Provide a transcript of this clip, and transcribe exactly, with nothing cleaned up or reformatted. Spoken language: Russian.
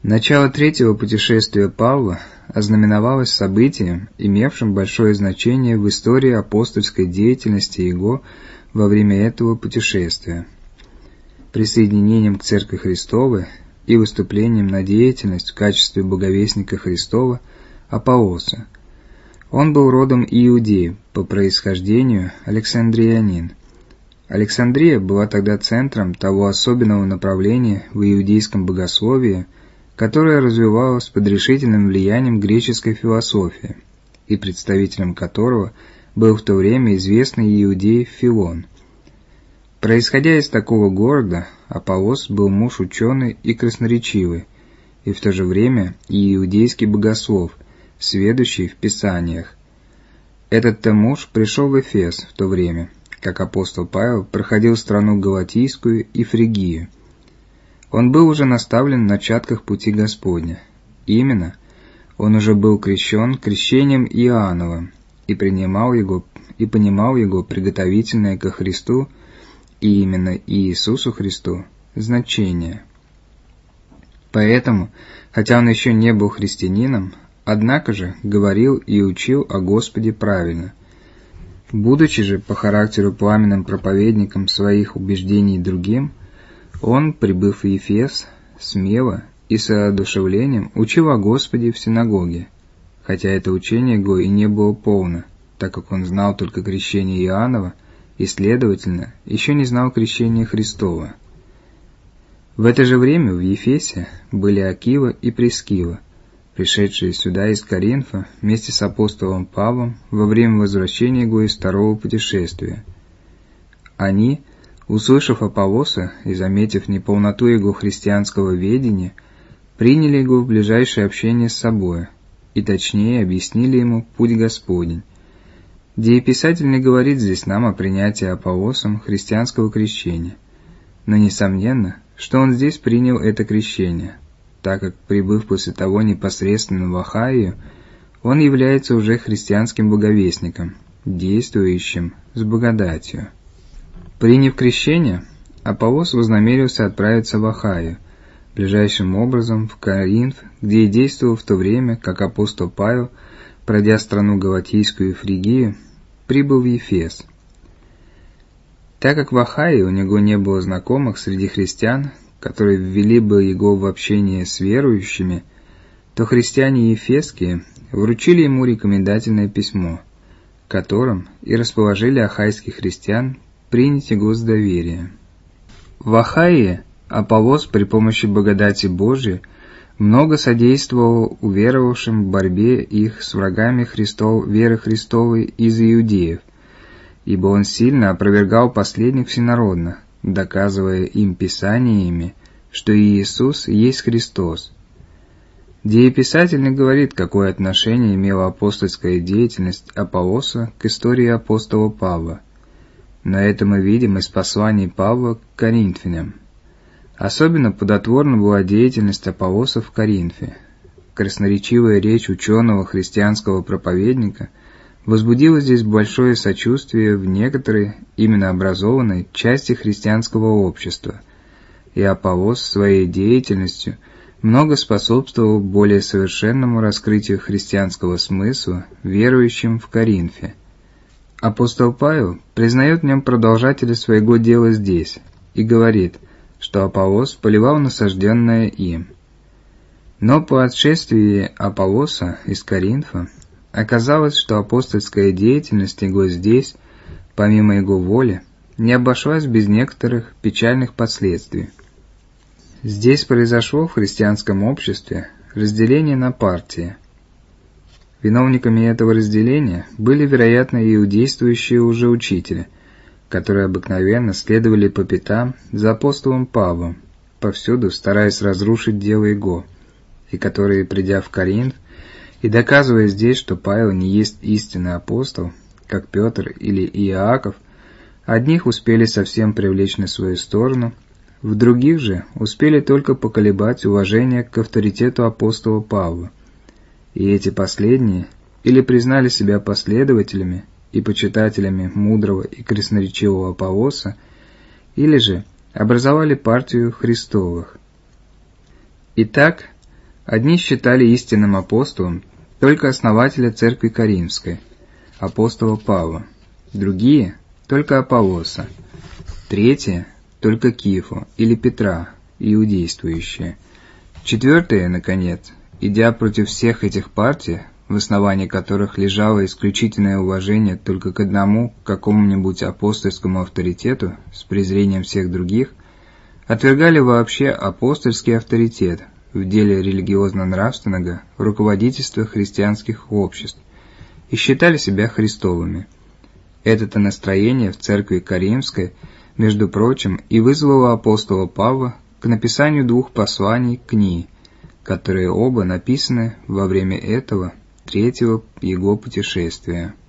Начало третьего путешествия Павла ознаменовалось событием, имевшим большое значение в истории апостольской деятельности его во время этого путешествия, присоединением к Церкви Христовой и выступлением на деятельность в качестве боговестника Христова Апполоса. Он был родом иудей, по происхождению александриянин. Александрия была тогда центром того особенного направления в иудейском богословии, которое развивалось под решительным влиянием греческой философии, и представителем которого был в то время известный иудей Филон. Происходя из такого города, Апполос был муж ученый и красноречивый, и в то же время и иудейский богослов, сведущий в Писаниях. Этот-то муж пришел в Эфес в то время, как апостол Павел проходил страну Галатийскую и Фригию. Он был уже наставлен в начатках пути Господня. Именно, он уже был крещен крещением Иоанновым и принимал его и понимал его приготовительное ко Христу и именно Иисусу Христу значение. Поэтому, хотя он еще не был христианином, однако же говорил и учил о Господе правильно. Будучи же по характеру пламенным проповедником своих убеждений другим, он, прибыв в Ефес, смело и с воодушевлением учил о Господе в синагоге, хотя это учение его и не было полно, так как он знал только крещение Иоаннова и, следовательно, еще не знал крещения Христова. В это же время в Ефесе были Акила и Прискила, пришедшие сюда из Коринфа вместе с апостолом Павлом во время возвращения его из второго путешествия. Они, услышав Апполоса и заметив неполноту его христианского ведения, приняли его в ближайшее общение с собой и точнее объяснили ему путь Господень. Дееписатель не говорит здесь нам о принятии Апполосом христианского крещения, но несомненно, что он здесь принял это крещение, так как, прибыв после того непосредственно в Ахаию, он является уже христианским боговестником, действующим с благодатью. Приняв крещение, Апполос вознамерился отправиться в Ахаю, ближайшим образом в Коринф, где и действовал в то время, как апостол Павел, пройдя страну Галатийскую и Фригию, прибыл в Ефес. Так как в Ахае у него не было знакомых среди христиан, которые ввели бы его в общение с верующими, то христиане ефесские вручили ему рекомендательное письмо, которым и расположили ахайских христиан принять его с доверием. В Ахае Апполос при помощи благодати Божией много содействовал уверовавшим в борьбе их с врагами Христов, веры Христовой из иудеев, ибо он сильно опровергал последних всенародно, доказывая им писаниями, что Иисус есть Христос. Дееписатель не говорит, какое отношение имела апостольская деятельность Апполоса к истории апостола Павла, но это мы видим из посланий Павла к Коринфянам. Особенно плодотворна была деятельность Апполоса в Коринфе. Красноречивая речь ученого христианского проповедника возбудила здесь большое сочувствие в некоторой, именно образованной, части христианского общества, и Апполос своей деятельностью много способствовал более совершенному раскрытию христианского смысла верующим в Коринфе. Апостол Павел признает в нем продолжателя своего дела здесь и говорит, что Апполос поливал насажденное им. Но по отшествии Апполоса из Коринфа оказалось, что апостольская деятельность его здесь, помимо его воли, не обошлась без некоторых печальных последствий. Здесь произошло в христианском обществе разделение на партии. Виновниками этого разделения были, вероятно, иудействующие уже учители, которые обыкновенно следовали по пятам за апостолом Павлом, повсюду стараясь разрушить дело его, и которые, придя в Коринф и доказывая здесь, что Павел не есть истинный апостол, как Петр или Иаков, одних успели совсем привлечь на свою сторону, в других же успели только поколебать уважение к авторитету апостола Павла, и эти последние или признали себя последователями и почитателями мудрого и красноречивого Апполоса, или же образовали партию Христовых. Итак, Одни считали истинным апостолом только основателя церкви Коринфской, апостола Павла, другие – только Аполлоса, третьи – только Кифу или Петра, иудействующие. Четвертые, наконец, идя против всех этих партий, в основании которых лежало исключительное уважение только к одному какому-нибудь апостольскому авторитету с презрением всех других, отвергали вообще апостольский авторитет в деле религиозно-нравственного руководительства христианских обществ и считали себя христовыми. Это-то настроение в церкви Коринфской, между прочим, и вызвало апостола Павла к написанию двух посланий к ней, которые оба написаны во время этого третьего его путешествия.